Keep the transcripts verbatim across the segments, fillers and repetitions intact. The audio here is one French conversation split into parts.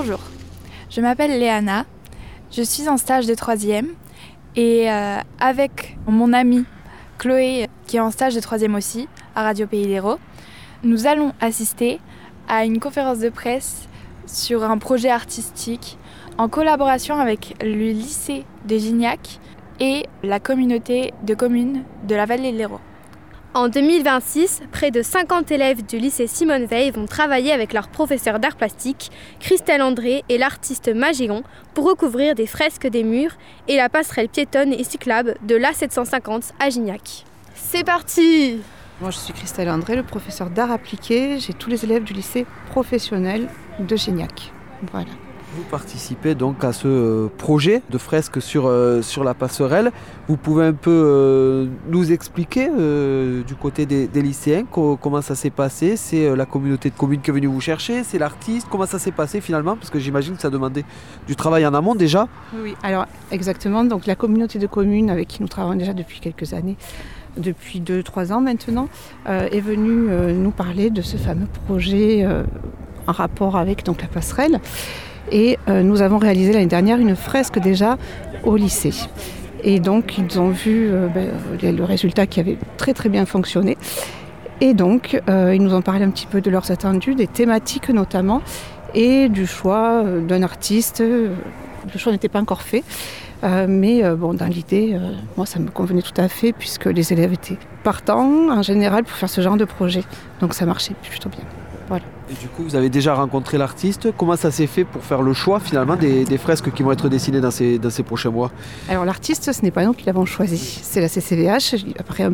Bonjour, je m'appelle Léana, je suis en stage de troisième et euh, avec mon amie Chloé qui est en stage de troisième aussi à Radio Pays d'Hérault, nous allons assister à une conférence de presse sur un projet artistique en collaboration avec le lycée de Gignac et la communauté de communes de la vallée de l'Hérault. En deux mille vingt-six, près de cinquante élèves du lycée Simone Veil vont travailler avec leur professeur d'art plastique, Christelle André, et l'artiste Magellan pour recouvrir des fresques des murs et la passerelle piétonne et cyclable de l'A sept cent cinquante à Gignac. C'est parti! Moi, je suis Christelle André, le professeur d'art appliqué. J'ai tous les élèves du lycée professionnel de Gignac. Voilà. Vous participez donc à ce projet de fresque sur, euh, sur la passerelle. Vous pouvez un peu euh, nous expliquer euh, du côté des, des lycéens co- comment ça s'est passé? C'est euh, la communauté de communes qui est venue vous chercher? C'est l'artiste? Comment ça s'est passé finalement? Parce que j'imagine que ça demandait du travail en amont déjà. Oui, alors exactement. Donc la communauté de communes avec qui nous travaillons déjà depuis quelques années, depuis deux trois ans maintenant, euh, est venue euh, nous parler de ce fameux projet euh, en rapport avec donc, la passerelle. Et euh, nous avons réalisé l'année dernière une fresque déjà au lycée. Et donc ils ont vu euh, ben, le résultat qui avait très très bien fonctionné. Et donc euh, ils nous ont parlé un petit peu de leurs attendus, des thématiques notamment, et du choix euh, d'un artiste. Le choix n'était pas encore fait. Euh, mais euh, bon, dans l'idée, euh, moi ça me convenait tout à fait puisque les élèves étaient partants en général pour faire ce genre de projet. Donc ça marchait plutôt bien. Voilà. Et du coup, vous avez déjà rencontré l'artiste. Comment ça s'est fait pour faire le choix finalement des, des fresques qui vont être dessinées dans ces, dans ces prochains mois? Alors l'artiste, ce n'est pas nous qui l'avons choisi. C'est la C C V H, après un,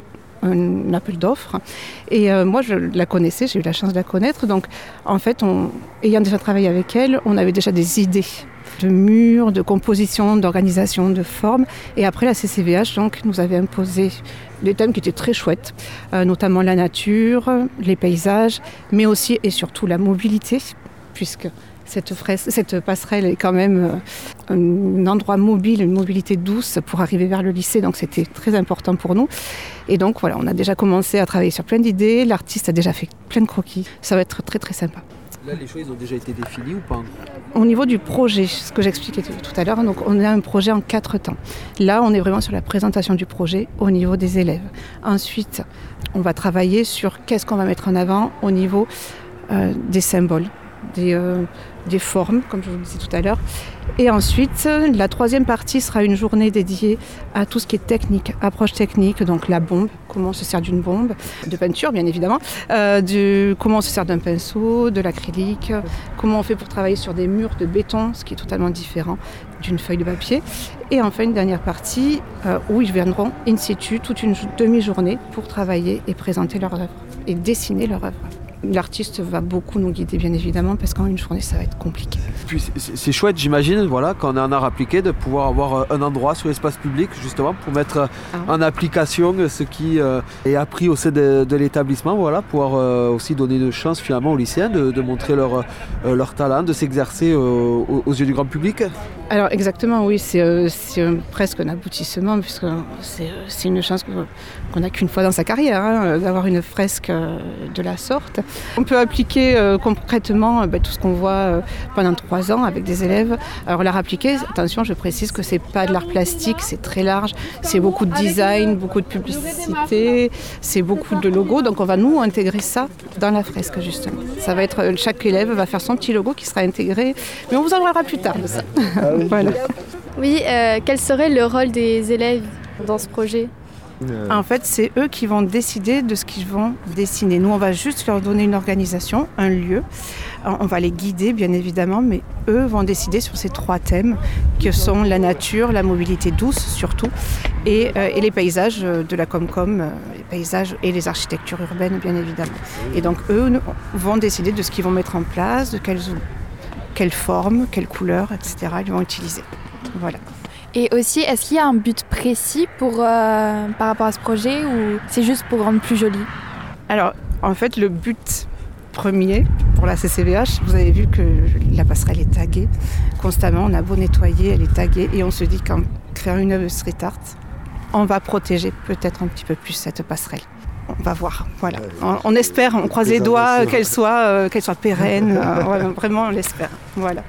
un appel d'offres. Et euh, moi, je la connaissais, j'ai eu la chance de la connaître. Donc en fait, on, ayant déjà travaillé avec elle, on avait déjà des idées de murs, de composition, d'organisation, de forme. Et après, la C C V H donc, nous avait imposé des thèmes qui étaient très chouettes, euh, notamment la nature, les paysages, mais aussi et surtout la mobilité, puisque cette, fresque, cette passerelle est quand même euh, un endroit mobile, une mobilité douce pour arriver vers le lycée, donc c'était très important pour nous. Et donc voilà, on a déjà commencé à travailler sur plein d'idées, l'artiste a déjà fait plein de croquis, ça va être très très sympa. Là, les choix, ils ont déjà été définis ou pas? Au niveau du projet, ce que j'expliquais tout à l'heure, donc on a un projet en quatre temps. Là, on est vraiment sur la présentation du projet au niveau des élèves. Ensuite, on va travailler sur qu'est-ce qu'on va mettre en avant au niveau euh, des symboles, des, euh, des formes, comme je vous le disais tout à l'heure. Et ensuite, la troisième partie sera une journée dédiée à tout ce qui est technique, approche technique, donc la bombe, comment on se sert d'une bombe, de peinture bien évidemment, euh, du, comment on se sert d'un pinceau, de l'acrylique, comment on fait pour travailler sur des murs de béton, ce qui est totalement différent d'une feuille de papier. Et enfin une dernière partie euh, où ils viendront in situ toute une demi-journée pour travailler et présenter leur œuvre et dessiner leur œuvre. L'artiste va beaucoup nous guider bien évidemment parce qu'en une journée ça va être compliqué. Puis c'est, c'est chouette j'imagine, voilà, quand on est en art appliqué, de pouvoir avoir un endroit sur l'espace public justement pour mettre ah. en application ce qui euh, est appris au sein de, de l'établissement, voilà, pouvoir euh, aussi donner une chance finalement aux lycéens de, de montrer leur, euh, leur talent, de s'exercer euh, aux, aux yeux du grand public. Alors exactement oui, c'est, euh, c'est euh, presque un aboutissement puisque c'est, euh, c'est une chance que, qu'on n'a qu'une fois dans sa carrière, hein, d'avoir une fresque euh, de la sorte. On peut appliquer euh, concrètement euh, bah, tout ce qu'on voit euh, pendant trois ans avec des élèves. Alors l'art appliqué, attention, je précise que c'est pas de l'art plastique, c'est très large, c'est beaucoup de design, beaucoup de publicité, c'est beaucoup de logos. Donc on va nous intégrer ça dans la fresque justement. Ça va être chaque élève va faire son petit logo qui sera intégré, mais on vous en parlera plus tard de ça. Voilà. Oui, euh, quel serait le rôle des élèves dans ce projet ? Euh... En fait, c'est eux qui vont décider de ce qu'ils vont dessiner. Nous, on va juste leur donner une organisation, un lieu. On va les guider, bien évidemment, mais eux vont décider sur ces trois thèmes que sont la nature, la mobilité douce surtout, et, euh, et les paysages de la Comcom, euh, les paysages et les architectures urbaines, bien évidemment. Et donc, eux vont décider de ce qu'ils vont mettre en place, de quelles, quelles formes, quelles couleurs, et cetera ils vont utiliser. Voilà. Et aussi, est-ce qu'il y a un but précis pour, euh, par rapport à ce projet ou c'est juste pour rendre plus joli ? Alors, en fait, le but premier pour la C C V H, vous avez vu que la passerelle est taguée constamment. On a beau nettoyer, elle est taguée et on se dit qu'en faire une œuvre street art, on va protéger peut-être un petit peu plus cette passerelle. On va voir, voilà. On, on espère, on croise les doigts qu'elle soit, euh, qu'elle soit pérenne. Euh, voilà, vraiment, on l'espère. Voilà.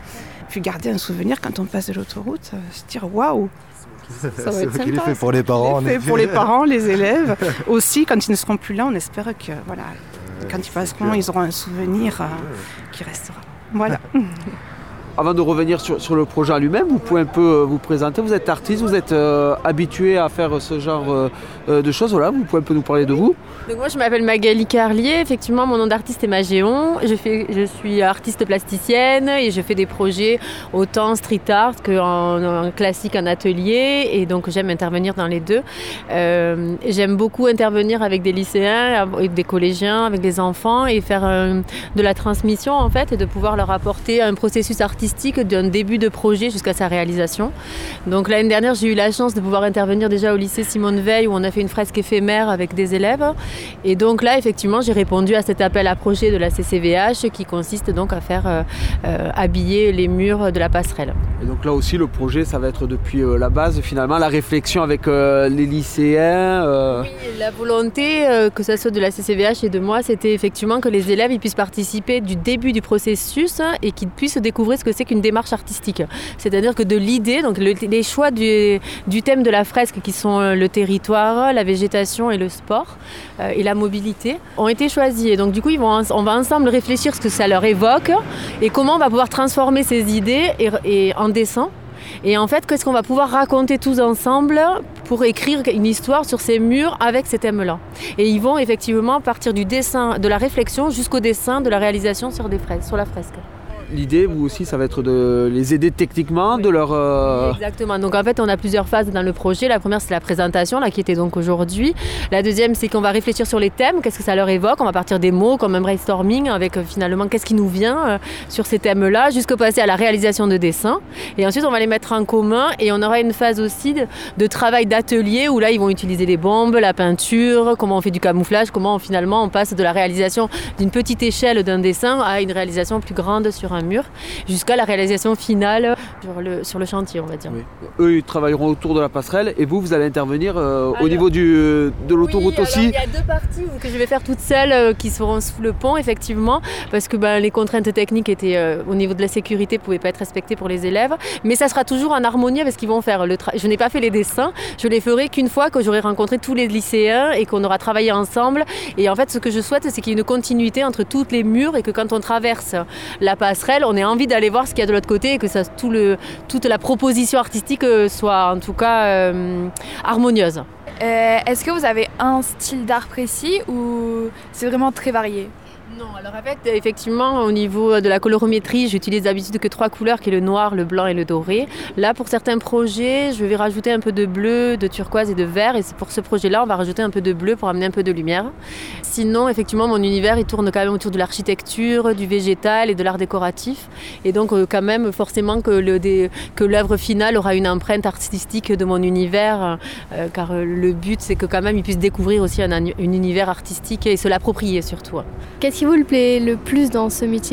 puis garder un souvenir quand on passe de l'autoroute, euh, se dire waouh. Ça va être qu'il est sympa. fait pour les parents. Fait pour les parents, les élèves. Aussi, quand ils ne seront plus là, on espère que voilà, quand ils passeront, ils auront un souvenir euh, qui restera. Voilà. Avant de revenir sur, sur le projet en lui-même, vous pouvez un peu euh, vous présenter. Vous êtes artiste, vous êtes euh, habitué à faire ce genre euh, euh, de choses. Voilà, vous pouvez un peu nous parler de vous. Donc moi je m'appelle Magali Carlier, effectivement mon nom d'artiste est Magéon, je, fais, je suis artiste plasticienne et je fais des projets autant street art qu'en en classique en atelier et donc j'aime intervenir dans les deux. Euh, j'aime beaucoup intervenir avec des lycéens, avec des collégiens, avec des enfants et faire euh, de la transmission en fait et de pouvoir leur apporter un processus artistique d'un début de projet jusqu'à sa réalisation. Donc l'année dernière j'ai eu la chance de pouvoir intervenir déjà au lycée Simone Veil où on a fait une fresque éphémère avec des élèves. Et donc là, effectivement, j'ai répondu à cet appel à projet de la C C V H qui consiste donc à faire euh, euh, habiller les murs de la passerelle. Et donc là aussi, le projet, ça va être depuis euh, la base, finalement, la réflexion avec euh, les lycéens. Euh... Oui, la volonté, euh, que ce soit de la C C V H et de moi, c'était effectivement que les élèves ils puissent participer du début du processus et qu'ils puissent découvrir ce que c'est qu'une démarche artistique. C'est-à-dire que de l'idée, donc le, les choix du, du thème de la fresque qui sont le territoire, la végétation et le sport, euh, et la mobilité ont été choisis. Et donc du coup, ils vont, on va ensemble réfléchir ce que ça leur évoque et comment on va pouvoir transformer ces idées et, et en dessin. Et en fait, qu'est-ce qu'on va pouvoir raconter tous ensemble pour écrire une histoire sur ces murs avec ces thèmes-là. Et ils vont effectivement partir du dessin, de la réflexion jusqu'au dessin, de la réalisation sur, des fresques, sur la fresque. L'idée, vous aussi, ça va être de les aider techniquement, oui. de leur... Euh... Exactement. Donc en fait, on a plusieurs phases dans le projet. La première, c'est la présentation, là, qui était donc aujourd'hui. La deuxième, c'est qu'on va réfléchir sur les thèmes, qu'est-ce que ça leur évoque. On va partir des mots, comme un brainstorming, avec euh, finalement, qu'est-ce qui nous vient euh, sur ces thèmes-là, jusqu'au passer à la réalisation de dessins. Et ensuite, on va les mettre en commun. Et on aura une phase aussi de, de travail d'atelier, où là, ils vont utiliser les bombes, la peinture, comment on fait du camouflage, comment on, finalement on passe de la réalisation d'une petite échelle d'un dessin à une réalisation plus grande sur un mur, jusqu'à la réalisation finale sur le, sur le chantier, on va dire. Oui. Eux, ils travailleront autour de la passerelle et vous, vous allez intervenir euh, alors, au niveau du, de l'autoroute oui, aussi. Il y a deux parties que je vais faire toutes seules euh, qui seront sous le pont, effectivement, parce que ben, les contraintes techniques étaient, euh, au niveau de la sécurité, ne pouvaient pas être respectées pour les élèves, mais ça sera toujours en harmonie avec ce qu'ils vont faire. Le tra- je n'ai pas fait les dessins, je les ferai qu'une fois que j'aurai rencontré tous les lycéens et qu'on aura travaillé ensemble. Et en fait, ce que je souhaite, c'est qu'il y ait une continuité entre toutes les murs et que quand on traverse la passerelle, on ait envie d'aller voir ce qu'il y a de l'autre côté et que ça, tout le, toute la proposition artistique soit en tout cas euh, harmonieuse. Euh, est-ce que vous avez un style d'art précis ou c'est vraiment très varié ? Non, alors en fait, effectivement, au niveau de la colorimétrie, j'utilise d'habitude que trois couleurs, qui est le noir, le blanc et le doré. Là, pour certains projets, je vais rajouter un peu de bleu, de turquoise et de vert. Et pour ce projet-là, on va rajouter un peu de bleu pour amener un peu de lumière. Sinon, effectivement, mon univers, il tourne quand même autour de l'architecture, du végétal et de l'art décoratif. Et donc, quand même, forcément, que, le, des, que l'œuvre finale aura une empreinte artistique de mon univers. Euh, car le but, c'est que quand même, ils puissent découvrir aussi un, un univers artistique et se l'approprier surtout. Qu'est-ce qui vous plaît le plus dans ce métier ?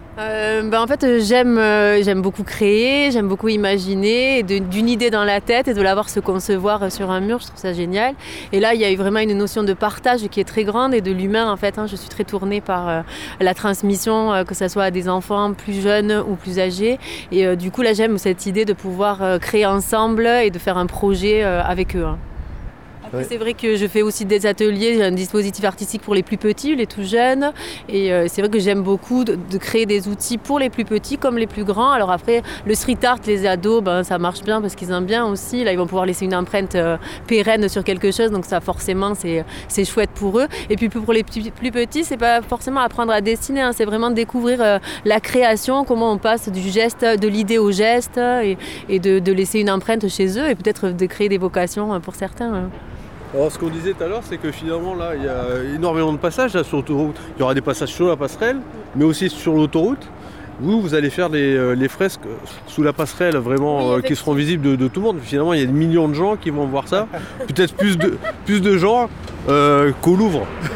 Euh, ben en fait, j'aime, euh, j'aime beaucoup créer, j'aime beaucoup imaginer, de, d'une idée dans la tête et de la voir se concevoir sur un mur, je trouve ça génial. Et là, il y a eu vraiment une notion de partage qui est très grande et de l'humain en fait. Hein, je suis très tournée par euh, la transmission, euh, que ce soit à des enfants plus jeunes ou plus âgés. Et euh, du coup, là, j'aime cette idée de pouvoir euh, créer ensemble et de faire un projet euh, avec eux. Hein. Après, c'est vrai que je fais aussi des ateliers, j'ai un dispositif artistique pour les plus petits, les tout jeunes. Et euh, c'est vrai que j'aime beaucoup de, de créer des outils pour les plus petits comme les plus grands. Alors après, le street art, les ados, ben, ça marche bien parce qu'ils aiment bien aussi. Là, ils vont pouvoir laisser une empreinte euh, pérenne sur quelque chose. Donc ça, forcément, c'est, c'est chouette pour eux. Et puis pour les petits, plus petits, c'est pas forcément apprendre à dessiner. Hein, c'est vraiment découvrir euh, la création, comment on passe du geste, de l'idée au geste et, et de, de laisser une empreinte chez eux et peut-être de créer des vocations pour certains. Hein. Alors ce qu'on disait tout à l'heure, c'est que finalement là, il y a énormément de passages là, sur l'autoroute. Il y aura des passages sur la passerelle, mais aussi sur l'autoroute. Vous, vous allez faire les, les fresques sous la passerelle vraiment oui, euh, qui seront visibles de, de tout le monde. Finalement, il y a des millions de gens qui vont voir ça. Peut-être plus de, plus de gens euh, qu'au Louvre.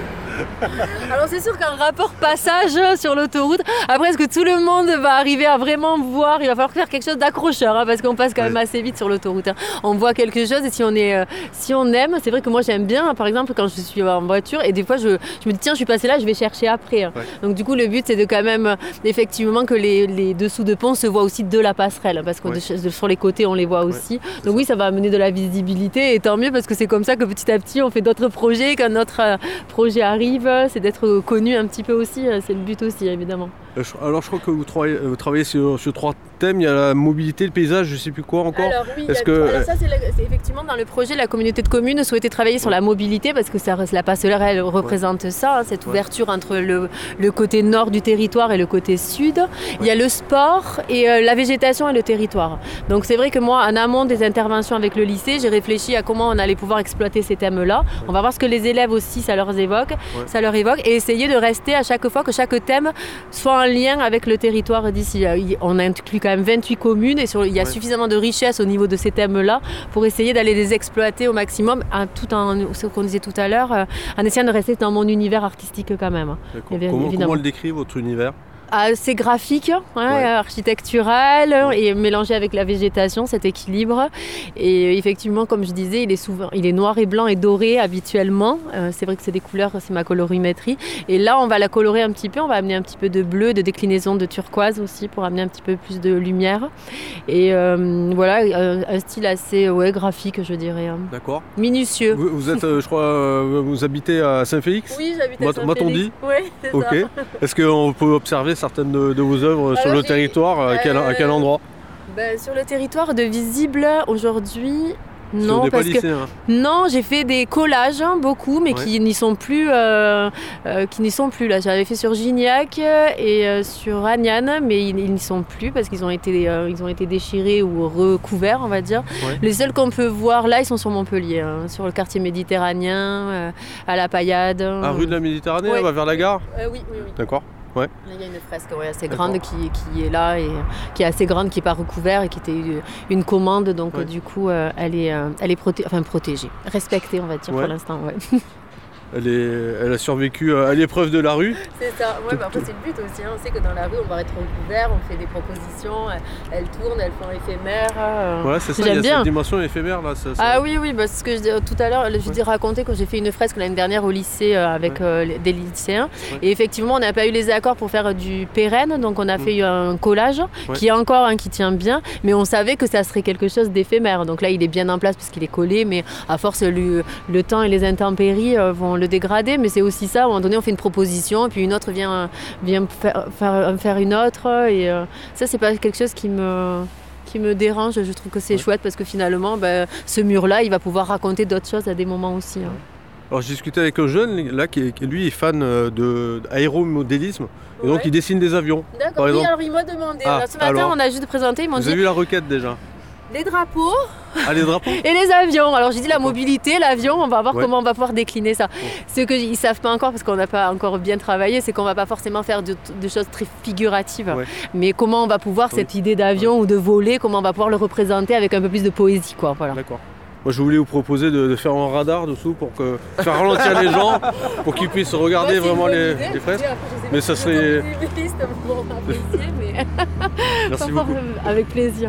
Alors c'est sûr qu'un rapport passage sur l'autoroute, après est-ce que tout le monde va arriver à vraiment voir, il va falloir faire quelque chose d'accrocheur hein, parce qu'on passe quand même assez vite sur l'autoroute. Hein. On voit quelque chose et si on, est, euh, si on aime, c'est vrai que moi j'aime bien par exemple quand je suis en voiture et des fois je, je me dis tiens je suis passée là, je vais chercher après. Hein. Ouais. Donc du coup le but c'est de quand même effectivement que les, les dessous de pont se voient aussi de la passerelle parce que ouais. de, sur les côtés on les voit aussi. Ouais, donc ça. Oui ça va amener de la visibilité et tant mieux parce que c'est comme ça que petit à petit on fait d'autres projets, quand notre euh, projet arrive, c'est d'être connu un petit peu aussi, c'est le but aussi évidemment. Alors je crois que vous travaillez, vous travaillez sur, sur trois thèmes, il y a la mobilité, le paysage, je ne sais plus quoi encore. Alors oui, Est-ce que... Alors ça c'est, la, c'est effectivement dans le projet, la communauté de communes souhaitait travailler sur la mobilité parce que ça, la passerelle elle représente ouais. ça, hein, cette ouais. ouverture entre le, le côté nord du territoire et le côté sud. Ouais. Il y a le sport et euh, la végétation et le territoire. Donc c'est vrai que moi en amont des interventions avec le lycée, j'ai réfléchi à comment on allait pouvoir exploiter ces thèmes-là. Ouais. On va voir ce que les élèves aussi ça leur évoque, ouais. ça leur évoque et essayer de rester à chaque fois que chaque thème soit en lien avec le territoire d'ici. On inclut quand même vingt-huit communes et sur, il y a ouais. suffisamment de richesse au niveau de ces thèmes-là pour essayer d'aller les exploiter au maximum, hein, tout en, ce qu'on disait tout à l'heure, euh, en essayant de rester dans mon univers artistique quand même. Bien, comment, comment le décrit votre univers ? assez graphique, hein, ouais. architectural ouais. et mélangé avec la végétation, cet équilibre. Et effectivement, comme je disais, il est souvent, il est noir et blanc et doré habituellement. Euh, c'est vrai que c'est des couleurs, c'est ma colorimétrie. Et là, on va la colorer un petit peu, on va amener un petit peu de bleu, de déclinaison de turquoise aussi pour amener un petit peu plus de lumière. Et euh, voilà, un, un style assez ouais, graphique, je dirais. Hein. D'accord. Minutieux. Vous, vous êtes, euh, je crois, euh, vous habitez à Saint-Félix ? Oui, j'habite à Saint-Félix. M'a-t-on dit ? Oui, c'est okay. ça. Est-ce qu'on peut observer certaines de, de vos œuvres Alors, sur le territoire, à quel, à quel endroit ? ben, Sur le territoire de visible aujourd'hui, non, parce que hein. non, j'ai fait des collages hein, beaucoup, mais ouais. qui n'y sont plus, euh, euh, qui n'y sont plus là. J'avais fait sur Gignac et euh, sur Agnan, mais ils, ils n'y sont plus parce qu'ils ont été, euh, ils ont été déchirés ou recouverts, on va dire. Ouais. Les seuls qu'on peut voir là, ils sont sur Montpellier, hein, sur le quartier méditerranéen, euh, à la Paillade. Ah, rue de la Méditerranée, ouais. va vers la gare. Euh, oui, oui, oui. D'accord. Ouais. Il y a une fresque ouais, assez D'accord. grande qui, qui est là et qui est assez grande, qui n'est pas recouverte et qui était une commande, donc ouais. du coup euh, elle est, euh, elle est proté- enfin, protégée, respectée on va dire ouais. pour l'instant. Ouais. Elle, est, elle a survécu à l'épreuve de la rue. C'est ça, ouais, bah après c'est le but aussi, hein. On sait que dans la rue on va être recouvert, on fait des propositions, elles tournent, elles font éphémère. Euh... Voilà, c'est ça, J'aime il y a bien. Cette dimension éphémère là. Ça, ça... Ah oui, oui, bah, c'est ce que je disais tout à l'heure, je vous ai raconté quand j'ai fait une fresque l'année dernière au lycée euh, avec ouais. euh, des lycéens. Ouais. Et effectivement on n'a pas eu les accords pour faire du pérenne, donc on a fait mmh. un collage ouais. qui est encore un hein, qui tient bien, mais on savait que ça serait quelque chose d'éphémère. Donc là il est bien en place parce qu'il est collé, mais à force le, le temps et les intempéries euh, vont le dégrader, mais c'est aussi ça, à un moment donné on fait une proposition et puis une autre vient, vient faire, faire, faire une autre et euh, ça c'est pas quelque chose qui me, qui me dérange, je trouve que c'est ouais. chouette parce que finalement ben, ce mur là il va pouvoir raconter d'autres choses à des moments aussi. Hein. Alors j'ai discuté avec un jeune là qui, qui lui est fan de, d'aéromodélisme et donc ouais. il dessine des avions. D'accord, oui, alors il m'a demandé, ah, alors, ce matin alors, on a juste présenté, ils m'ont vous dit... Vous avez vu la requête déjà ? Les drapeaux. Ah, les drapeaux. Et les avions. Alors j'ai dit la mobilité, l'avion, on va voir ouais. comment on va pouvoir décliner ça. Ouais. Ce qu'ils ne savent pas encore, parce qu'on n'a pas encore bien travaillé, c'est qu'on ne va pas forcément faire de, de choses très figuratives. Ouais. Mais comment on va pouvoir, oui. cette idée d'avion ouais. ou de voler, comment on va pouvoir le représenter avec un peu plus de poésie, quoi. Voilà. D'accord. Moi, je voulais vous proposer de, de faire un radar dessous pour que, faire ralentir les gens, pour qu'ils puissent regarder ouais, vraiment les, les fresques. Mais ça serait... Pour apprécier, mais... Merci beaucoup. Avec plaisir.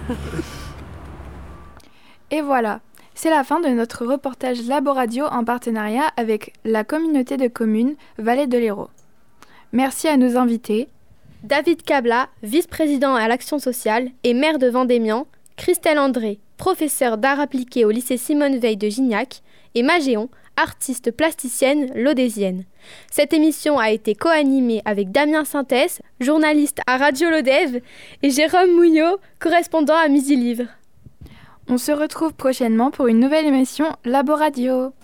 Et voilà, c'est la fin de notre reportage Laboradio en partenariat avec la communauté de communes Vallée de l'Hérault. Merci à nos invités. David Cabla, vice-président à l'Action sociale et maire de Vendémian, Christelle André, professeure d'art appliqué au lycée Simone Veil de Gignac, et Magéon, artiste plasticienne lodésienne. Cette émission a été co-animée avec Damien Sintès, journaliste à Radio Lodève, et Jérôme Mouillot, correspondant à Midi Livre. On se retrouve prochainement pour une nouvelle émission Laboradio.